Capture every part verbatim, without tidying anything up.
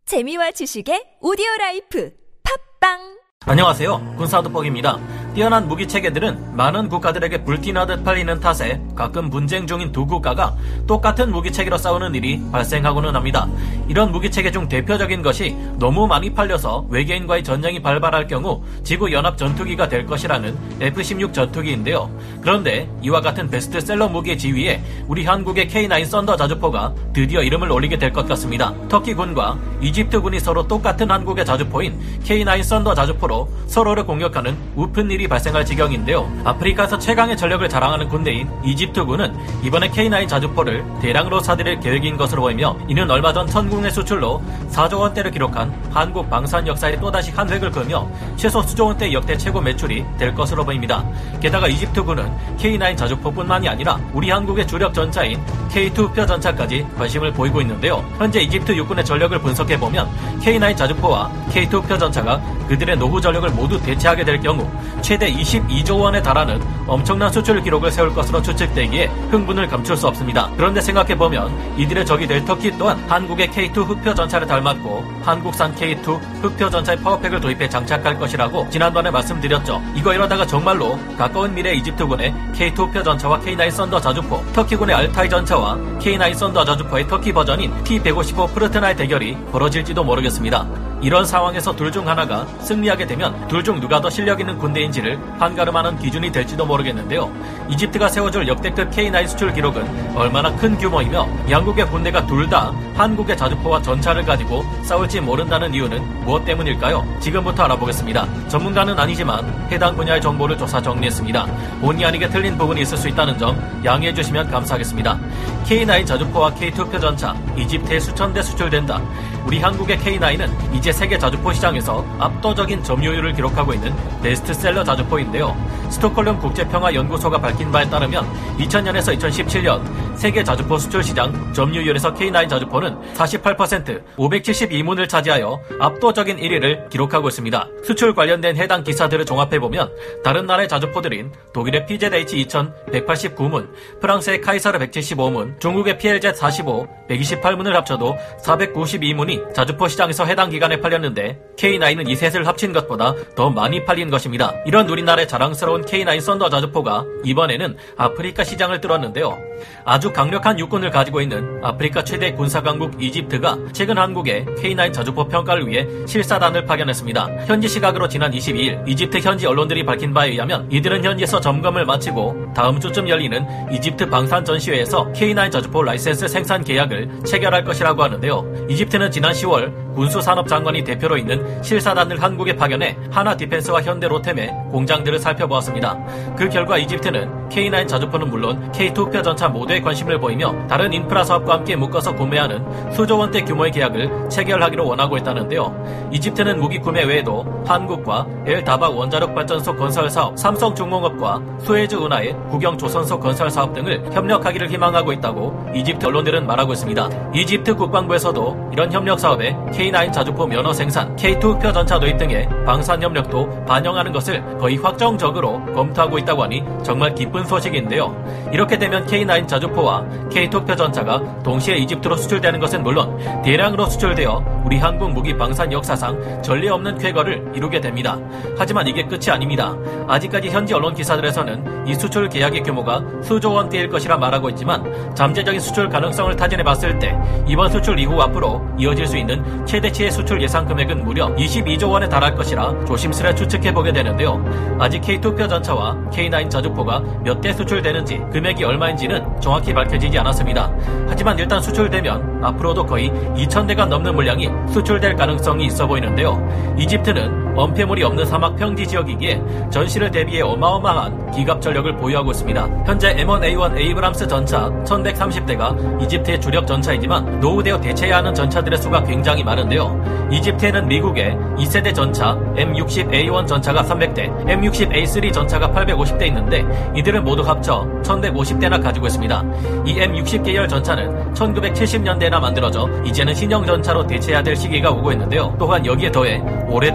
재미와 지식의 오디오라이프 팝빵. 안녕하세요, 군사도복입니다. 뛰어난 무기 체계들은 많은 국가들에게 불티나듯 팔리는 탓에 가끔 분쟁 중인 두 국가가 똑같은 무기 체계로 싸우는 일이 발생하고는 합니다. 이런 무기 체계 중 대표적인 것이 너무 많이 팔려서 외계인과의 전쟁이 발발할 경우 지구연합 전투기가 될 것이라는 에프 십육 전투기인데요. 그런데 이와 같은 베스트셀러 무기의 지위에 우리 한국의 케이 나인 썬더 자주포가 드디어 이름을 올리게 될 것 같습니다. 터키군과 이집트군이 서로 똑같은 한국의 자주포인 케이 나인 썬더 자주포로 서로를 공격하는 우픈 일이 발생할 지경인데요. 아프리카에서 최강의 전력을 자랑하는 군대인 이집트군은 이번에 케이 나인 자주포를 대량으로 사들일 계획인 것으로 보이며, 이는 얼마 전 천국내 수출로 사조 원대를 기록한 한국 방산 역사에 또다시 한 획을 그으며 최소 수조 원대 역대 최고 매출이 될 것으로 보입니다. 게다가 이집트군은 케이 나인 자주포뿐만이 아니라 우리 한국의 주력 전차인 케이 투 흡표 전차까지 관심을 보이고 있는데요. 현재 이집트 육군의 전력을 분석해보면 케이 나인 자주포와 케이 투 흡표 전차가 그들의 노후 전력을 모두 대체하게 될 경우 최대 이십이조 원에 달하는 엄청난 수출 기록을 세울 것으로 추측되기에 흥분을 감출 수 없습니다. 그런데 생각해보면 이들의 적이 될 터키 또한 한국의 케이 투 흡표 전차를 닮았고 한국산 케이 투 흡표 전차의 파워팩을 도입해 장착할 것이라고 지난번에 말씀드렸죠. 이거 이러다가 정말로 가까운 미래 이집트군의 케이 투 흡표 전차와 케이 나인 썬더 자주포, 터키군의 알타이 전차와 케이 나인 썬더 자주포의 터키 버전인 티 백오십오 프르트나의 대결이 벌어질지도 모르겠습니다. 이런 상황에서 둘 중 하나가 승리하게 되면 둘 중 누가 더 실력 있는 군대인지를 판가름하는 기준이 될지도 모르겠는데요. 이집트가 세워줄 역대급 케이 나인 수출 기록은 얼마나 큰 규모이며 양국의 군대가 둘 다 한국의 자주포와 전차를 가지고 싸울지 모른다는 이유는 무엇 때문일까요? 지금부터 알아보겠습니다. 전문가는 아니지만 해당 분야의 정보를 조사 정리했습니다. 본의 아니게 틀린 부분이 있을 수 있다는 점 양해해 주시면 감사하겠습니다. 케이 나인 자주포와 케이 투 흡표 전차, 이집트에 수천 대 수출된다. 우리 한국의 케이 나인은 이제 세계 자주포 시장에서 압도적인 점유율을 기록하고 있는 베스트셀러 자주포인데요. 스톡홀름 국제평화연구소가 밝힌 바에 따르면 이천 년에서 이천십칠 년 세계 자주포 수출 시장 점유율에서 케이 나인 자주포는 사십팔 퍼센트, 오백칠십이 문을 차지하여 압도적인 일 위를 기록하고 있습니다. 수출 관련된 해당 기사들을 종합해보면 다른 나라의 자주포들인 독일의 피제드에이치 이천백팔십구 문, 프랑스의 카이사르 백칠십오 문, 중국의 피엘제드 사십오, 백이십팔 문을 합쳐도 사백구십이 문이 자주포 시장에서 해당 기간에 팔렸는데 케이 나인은 이 셋을 합친 것보다 더 많이 팔린 것입니다. 이런 우리나라의 자랑스러운 케이 나인 썬더 자주포가 이번에는 아프리카 시장을 뚫었는데요. 아주 강력한 육군을 가지고 있는 아프리카 최대 군사강국 이집트가 최근 한국에 케이 나인 자주포 평가를 위해 실사단을 파견했습니다. 현지 시각으로 지난 이십이 일 이집트 현지 언론들이 밝힌 바에 의하면 이들은 현지에서 점검을 마치고 다음 주쯤 열리는 이집트 방산 전시회에서 케이 나인 자주포 라이센스 생산 계약을 체결할 것이라고 하는데요. 이집트는 지난 시월 군수산업장관이 대표로 있는 실사단을 한국에 파견해 하나 디펜스와 현대 로템의 공장들을 살펴보았습니다. 그 결과 이집트는 케이 나인 자주포는 물론 케이 투 흡표 전차 모두에 관심을 보이며 다른 인프라 사업과 함께 묶어서 구매하는 수조 원대 규모의 계약을 체결하기로 원하고 있다는데요. 이집트는 무기 구매 외에도 한국과 엘다박 원자력 발전소 건설 사업, 삼성중공업과 수에즈 운하의 국영 조선소 건설 사업 등을 협력하기를 희망하고 있다고 이집트 언론들은 말하고 있습니다. 이집트 국방부에서도 이런 협력 사업에 케이 나인 자주포 면허 생산, 케이 투 흡표 전차 도입 등의 방산 협력도 반영하는 것을 거의 확정적으로 검토하고 있다고 하니 정말 기쁜 소식인데요. 이렇게 되면 케이 나인 자주포와 케이 투 흡표 전차가 동시에 이집트로 수출되는 것은 물론 대량으로 수출되어 우리 한국 무기 방산 역사상 전례 없는 쾌거를 이루게 됩니다. 하지만 이게 끝이 아닙니다. 아직까지 현지 언론 기사들에서는 이 수출 계약의 규모가 수조 원대일 것이라 말하고 있지만 잠재적인 수출 가능성을 타진해 봤을 때 이번 수출 이후 앞으로 이어질 수 있는 최대치의 수출 예상 금액은 무려 이십이조 원에 달할 것이라 조심스레 추측해보게 되는데요. 아직 케이 투 흡표 전차와 케이 나인 자주포가 몇 대 수출되는지 금액이 얼마인지는 정확히 밝혀지지 않았습니다. 하지만 일단 수출되면 앞으로도 거의 이천 대가 넘는 물량이 수출될 가능성이 있어 보이는데요. 이집트는 원폐물이 없는 사막 평지 지역이기에 전시를 대비해 어마어마한 기갑 전력을 보유하고 있습니다. 현재 엠 원 에이 원 에이브람스 전차 천백삼십 대가 이집트의 주력 전차이지만 노후되어 대체해야 하는 전차들의 수가 굉장히 많은데요. 이집트에는 미국의 이 세대 전차 엠 육십 에이 원 전차가 삼백 대, 엠 육십 에이 쓰리 전차가 팔백오십 대 있는데 이들은 모두 합쳐 천백오십 대나 가지고 있습니다. 이 엠 육십 계열 전차는 천구백칠십 년대나 만들어져 이제는 신형 전차로 대체해야 될 시기가 오고 있는데요. 또한 여기에 더해 오래된 구수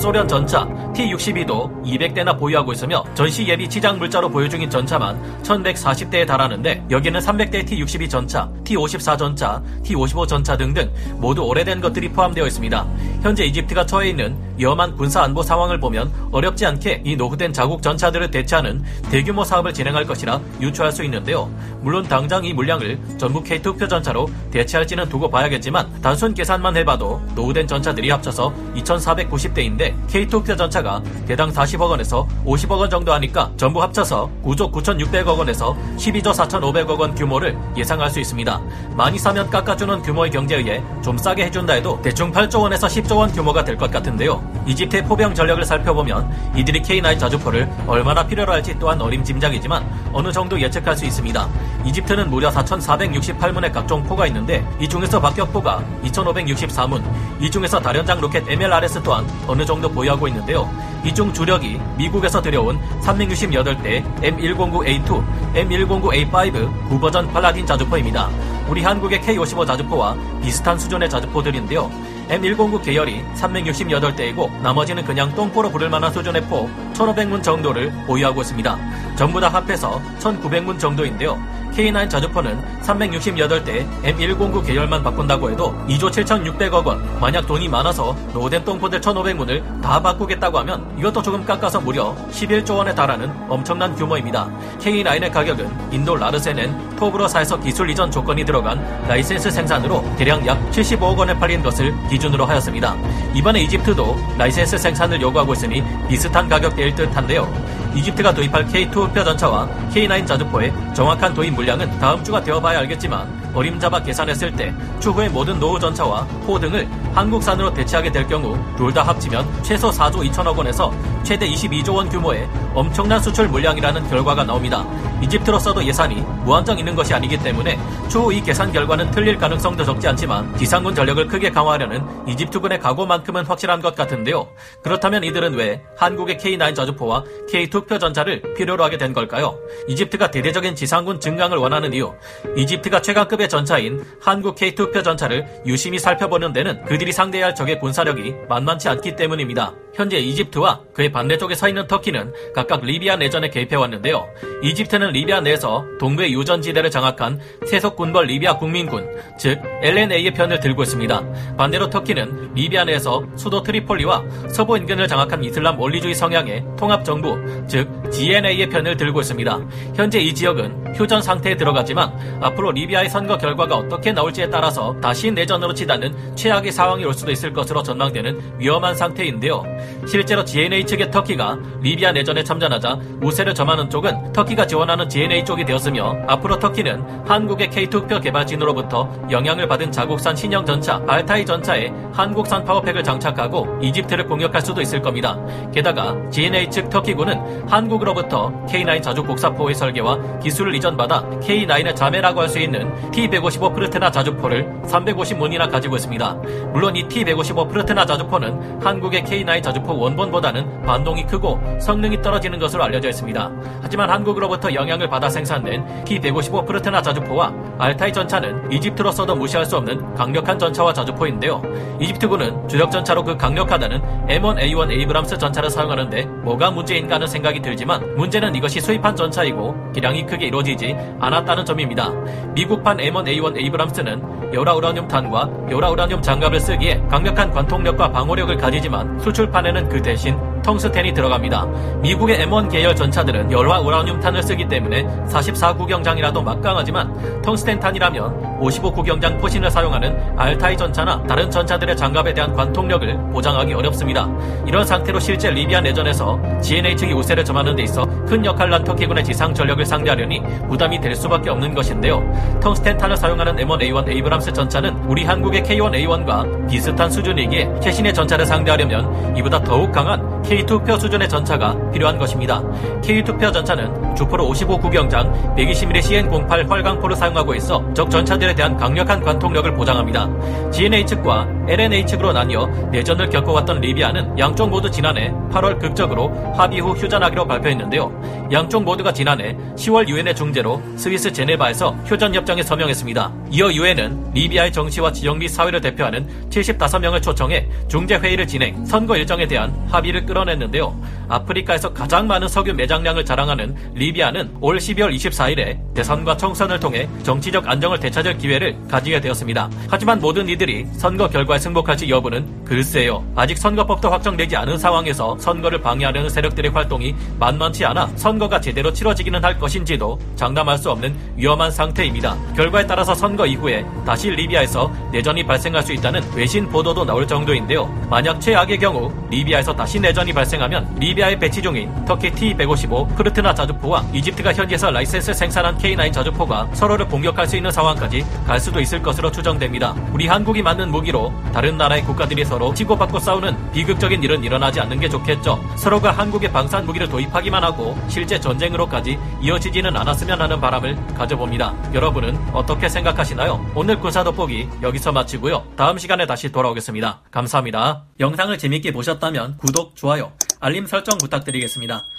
소련 전차 티 육십이도 이백 대나 보유하고 있으며 전시 예비 치장 물자로 보유 중인 전차만 천백사십 대에 달하는데 여기는 삼백 대 티 육십이 전차, 티 오십사 전차, 티 오십오 전차 등등 모두 오래된 것들이 포함되어 있습니다. 현재 이집트가 처해 있는 위험한 군사 안보 상황을 보면 어렵지 않게 이 노후된 자국 전차들을 대체하는 대규모 사업을 진행할 것이라 유추할 수 있는데요. 물론 당장 이 물량을 전부 케이 투 표 전차로 대체할지는 두고 봐야겠지만 단순 계산만 해봐도 노후된 전차들이 합쳐서 이천사백구십 대인데 케이 투 표 전차가 대당 사십억 원에서 오십억 원 정도 하니까 전부 합쳐서 구조 구천육백억 원에서 십이조 사천오백억 원 규모를 예상할 수 있습니다. 많이 사면 깎아주는 규모의 경제에 의해 좀 싸게 해준다 해도 대충 팔조 원에서 십조 원 규모가 될 것 같은데요. 이집트의 포병 전력을 살펴보면 이들이 케이 나인 자주포를 얼마나 필요로 할지 또한 어림짐작이지만 어느 정도 예측할 수 있습니다. 이집트는 무려 사천사백육십팔 문의 각종 포가 있는데 이 중에서 박격포가 이천오백육십사 문, 이 중에서 다련장 로켓 엠 엘 알 에스 또한 어느 정도 보유하고 있는데요. 이 중 주력이 미국에서 들여온 삼백육십팔 대 엠 백구 에이 투, 엠 백구 에이 파이브 구버전 팔라딘 자주포입니다. 우리 한국의 케이 오십오 자주포와 비슷한 수준의 자주포들인데요. 엠 백구 계열이 삼백육십팔 대이고 나머지는 그냥 똥포로 부를 만한 수준의 포 천오백 문 정도를 보유하고 있습니다. 전부 다 합해서 천구백 문 정도인데요. 케이 나인 자주포는 삼백육십팔 대 엠 백구 계열만 바꾼다고 해도 이조 칠천육백억 원, 만약 돈이 많아서 노후된 똥포들 천오백 문을 다 바꾸겠다고 하면 이것도 조금 깎아서 무려 십일조 원에 달하는 엄청난 규모입니다. 케이 나인의 가격은 인도 라르센엔 톱으로사에서 기술 이전 조건이 들어간 라이센스 생산으로 대략 약 칠십오억 원에 팔린 것을 기준으로 하였습니다. 이번에 이집트도 라이센스 생산을 요구하고 있으니 비슷한 가격대일 듯한데요. 이집트가 도입할 케이 투 표 전차와 케이 나인 자주포의 정확한 도입 물량은 다음 주가 되어봐야 알겠지만 어림잡아 계산했을 때 추후의 모든 노후 전차와 포 등을 한국산으로 대체하게 될 경우 둘 다 합치면 최소 사조 이천억 원에서 최대 이십이조 원 규모의 엄청난 수출 물량이라는 결과가 나옵니다. 이집트로서도 예산이 무한정 있는 것이 아니기 때문에 추후 이 계산 결과는 틀릴 가능성도 적지 않지만 지상군 전력을 크게 강화하려는 이집트군의 각오만큼은 확실한 것 같은데요. 그렇다면 이들은 왜 한국의 케이 나인 자주포와 케이 투 표 전차를 필요로 하게 된 걸까요? 이집트가 대대적인 지상군 증강을 원하는 이유, 이집트가 최강급의 전차인 한국 케이 투 표 전차를 유심히 살펴보는 데는 그들이 상대해야 할 적의 군사력이 만만치 않기 때문입니다. 현재 이집트와 그의 반대쪽에 서 있는 터키는 각각 리비아 내전에 개입해왔는데요. 이집트는 리비아 내에서 동부의 유전지대를 장악한 세속 군벌 리비아 국민군, 즉 엘 엔 에이의 편을 들고 있습니다. 반대로 터키는 리비아 내에서 수도 트리폴리와 서부 인근을 장악한 이슬람 원리주의 성향의 통합정부, 즉 지 엔 에이의 편을 들고 있습니다. 현재 이 지역은 휴전 상태에 들어갔지만 앞으로 리비아의 선거 결과가 어떻게 나올지에 따라서 다시 내전으로 치닫는 최악의 상황이 올 수도 있을 것으로 전망되는 위험한 상태인데요. 실제로 지 엔 에이 측의 터키가 리비아 내전에 참전하자 우세를 점하는 쪽은 터키가 지원하는 지 엔 에이 쪽이 되었으며 앞으로 터키는 한국의 케이 투 표 개발진으로부터 영향을 받은 자국산 신형 전차 알타이 전차에 한국산 파워팩을 장착하고 이집트를 공격할 수도 있을 겁니다. 게다가 지 엔 에이 측 터키군은 한국으로부터 케이 나인 자주 곡사포의 설계와 기술을 이전받아 케이 나인의 자매라고 할 수 있는 티 백오십오 프르테나 자주포를 삼백오십 문이나 가지고 있습니다. 물론 이 티 백오십오 프르테나 자주포는 한국의 케이 나인 자주포 원본보다는 반동이 크고 성능이 떨어지는 것으로 알려져 있습니다. 하지만 한국으로부터 영향을 받아 생산된 티 백오십오 프르테나 자주포와 알타이 전차는 이집트로서도 무시할 수 없는 강력한 전차와 자주포인데요. 이집트군은 주력 전차로 그 강력하다는 엠 원 에이 원 에이브람스 전차를 사용하는데 뭐가 문제인가 하는 생각이 들지만 문제는 이것이 수입한 전차이고 기량이 크게 이루어지지 않았다는 점입니다. 미국판 엠 원 에이 원 에이브람스는 열화 우라늄 탄과 열화 우라늄 장갑을 쓰기에 강력한 관통력과 방호력을 가지지만 수출판에는 그 대신 텅스텐이 들어갑니다. 미국의 엠 원 계열 전차들은 열화 우라늄 탄을 쓰기 때문에 사십사 구경장이라도 막강하지만 텅스텐 탄이라면 오십오 구경장 포신을 사용하는 알타이 전차나 다른 전차들의 장갑에 대한 관통력을 보장하기 어렵습니다. 이런 상태로 실제 리비아 내전에서 지 엔 에이 측이 우세를 점하는 데 있어 큰 역할을 한 터키군의 지상 전력을 상대하려니 부담이 될 수밖에 없는 것인데요. 텅스텐 탄을 사용하는 엠 원 에이 원 에이브람스 전차는 우리 한국의 케이 원 에이 원과 비슷한 수준이기에 최신의 전차를 상대하려면 이보다 더욱 강한 케이 투 표 수준의 전차가 필요한 것입니다. 케이 투 표 전차는 주포로 오십오 구경장, 백이십 밀리미터 씨엔 공팔 활강포를 사용하고 있어 적 전차들에 대한 강력한 관통력을 보장합니다. 지엔에이 측과 엘엔에이 측으로 나뉘어 내전을 겪어왔던 리비아는 양쪽 모두 지난해 팔월 극적으로 합의 후 휴전하기로 발표했는데요. 양쪽 모두가 지난해 시월 유엔의 중재로 스위스 제네바에서 휴전협정에 서명했습니다. 이어 유엔은 리비아의 정치와 지역 및 사회를 대표하는 칠십오 명을 초청해 중재회의를 진행, 선거 일정에 대한 합의를 끌어냈는데요. 아프리카에서 가장 많은 석유 매장량을 자랑하는 리비아는 올 십이월 이십사일에 대선과 총선을 통해 정치적 안정을 되찾을 기회를 가지게 되었습니다. 하지만 모든 이들이 선거 결과에 승복할지 여부는 글쎄요. 아직 선거법도 확정되지 않은 상황에서 선거를 방해하려는 세력들의 활동이 만만치 않아 선거가 제대로 치러지기는 할 것인지도 장담할 수 없는 위험한 상태입니다. 결과에 따라서 선거 이후에 다시 리비아에서 내전이 발생할 수 있다는 외신 보도도 나올 정도인데요. 만약 최악의 경우 리비아에서 다시 내전이 발생하면 리비아에 배치 중인 터키 티 백오십오 프르트나 자주포와 이집트가 현지에서 라이센스 생산한 케이 나인 자주포가 서로를 공격할 수 있는 상황까지 갈 수도 있을 것으로 추정됩니다. 우리 한국이 만든 무기로 다른 나라의 국가들이 서로 치고받고 싸우는 비극적인 일은 일어나지 않는 게 좋겠죠. 서로가 한국의 방산 무기를 도입하기만 하고 실제 전쟁으로까지 이어지지는 않았으면 하는 바람을 가져봅니다. 여러분은 어떻게 생각하시나요? 오늘 군사 돋보기 여기서 마치고요. 다음 시간에 다시 돌아오겠습니다. 감사합니다. 영상을 재밌게 보셨다면 구독, 좋아요, 알림 설정 부탁드리겠습니다.